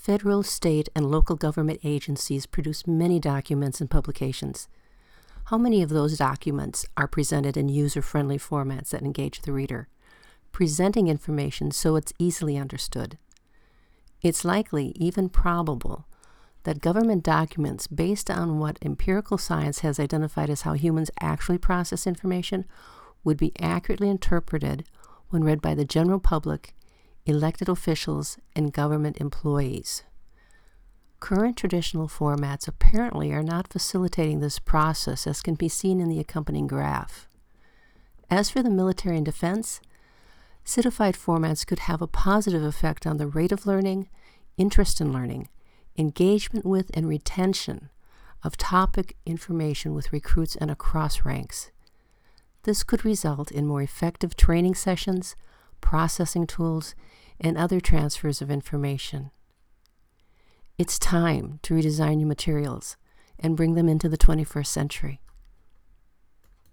Federal, state, and local government agencies produce many documents and publications. How many of those documents are presented in user-friendly formats that engage the reader, presenting information so it's easily understood? It's likely, even probable, that government documents based on what empirical science has identified as how humans actually process information would be accurately interpreted when read by the general public, elected officials, and government employees. Current traditional formats apparently are not facilitating this process, as can be seen in the accompanying graph. As for the military and defense, codified formats could have a positive effect on the rate of learning, interest in learning, engagement with and retention of topic information with recruits and across ranks. This could result in more effective training sessions, processing tools, and other transfers of information. It's time to redesign your materials and bring them into the 21st century.